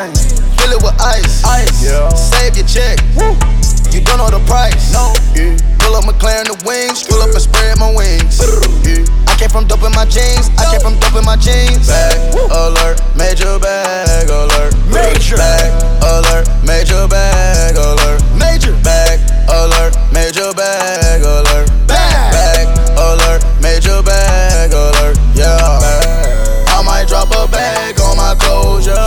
Jane, fill it with ice. Yeah. Save your check. Woo. You don't know the price. No. Yeah. Pull up McLaren the wings. Pull up and spread my wings. Yeah. I came from dope in my jeans. I came from dope in my jeans. Bag alert, major bag alert. Major bag alert, major bag alert. Major bag alert, major bag alert. Bag alert, major bag alert. Yeah. I might drop a bag on my clothes, yeah.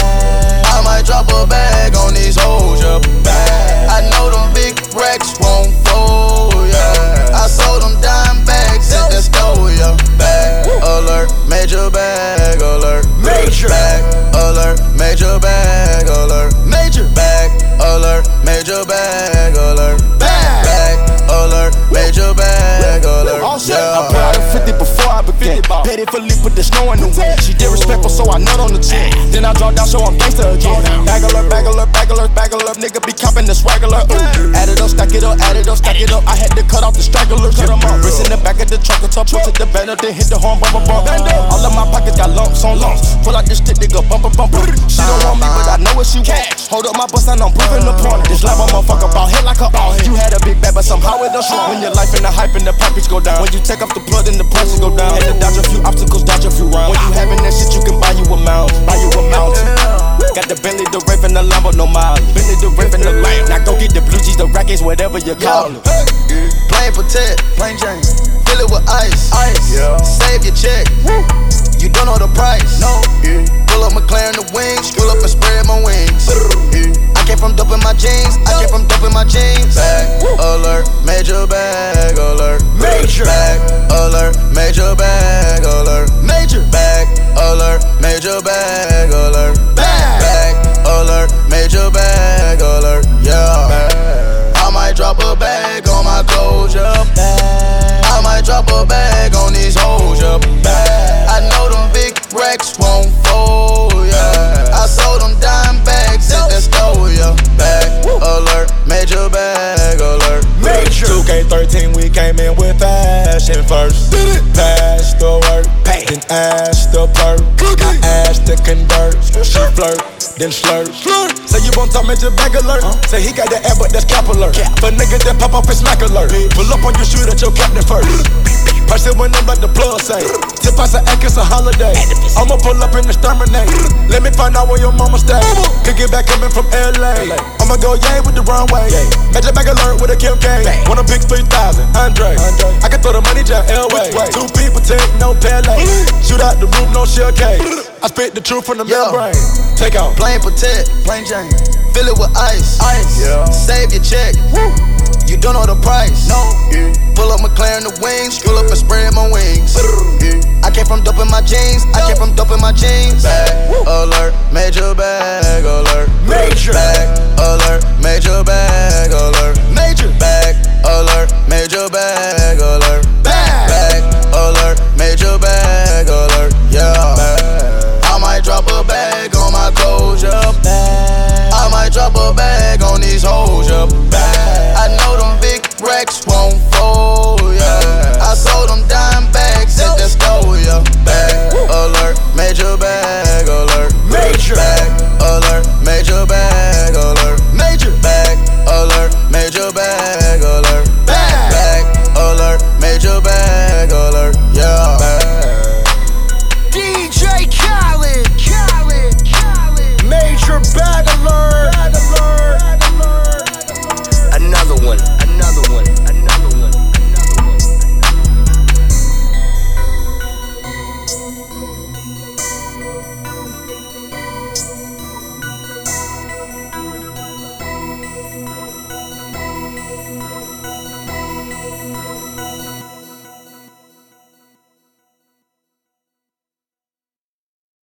I might drop a bag on these hoes, yeah. I know them big racks won't fold, yeah. I sold them dime bags at the store, yeah. Bag alert, major bag alert. Major bag alert, major bag alert. Major bag alert, major bag alert. Bag alert, major bag alert. I put out a 50 before I began. Petty for leap with the snow in the wind. She did respectful, so I nut on the chin. Then I draw down, so I'm gangster again. Bag alert, bag alert, bag alert, bag alert. Nigga be copping the swag alert. Add it up, stack it up, add it up, stack it up. I had to cut off the stragglers. Cut them up. Wrist in the back of the truck, top put to the banner, then hit the horn, bump, bump. All of my pockets got lumps on lumps. Pull out this stick, nigga, bump, bump. She don't want me, but I know what she wants. Hold up my bust and I'm proving the point. This live motherfucker ball hit like a ball. You had a big bag, but somehow it don't show. When your life in the hype and the package go down. When you take off the plug and the prices go down. Had to dodge a few obstacles, dodge a few rounds. When you having that shit, you can buy you a mount. Buy you a mountain. Got the Bentley, the Raven, the Lambo, no miles. Bentley, the Raven, the Lamb. Now go get the blue cheese, the rackets, whatever you call it. Plain protect, plain Jane, fill it with ice. Yeah. Save your check. Woo. You don't know the price. No. Yeah. Pull up McLaren the wings. Pull up and spread my wings. Yeah. I came from dope in my jeans. I came from dope in my jeans. Bag alert, major bag alert. Major bag alert, major bag alert. Major bag alert, major bag alert. Bag alert, major bag alert. Yeah. I might drop a bag on my clothes, yeah. I might drop a bag on these hoes, yeah. I know them big racks won't fold, yeah. I sold them dime bags at the store, yeah. Bag alert, major bag alert. Major 2K13, we came in with fashion first. Pass the work, then ash the perk. I asked to convert, she flirt, then slurp. Say you won't talk major bag alert. Say he got the air, but that's cap alert. But niggas that pop off his smack alert. Pull up on your shoot at your captain first. Punch it when I'm like the plug say. Tip us an act, it's a holiday. I'ma pull up in the exterminate. Let me find out where your mama stay. Could get back coming from LA. I'ma go yay with the runway. Major bag alert with a Kim K. Wanna pick 3,000, Andre. I can throw the money down L-way. 2 people take no Pele. Shoot out the roof, no shell case. I spit the truth from the membrane. Take out. Plain protect, plain Jane, fill it with ice. Yeah. Save your check. Woo. You don't know the price. No. Yeah. Pull up McLaren the wings. Pull up and spread my wings. Yeah. I came from dope in my jeans. I came from dope in my jeans. Bag alert, major bag alert. Major bag alert, major bag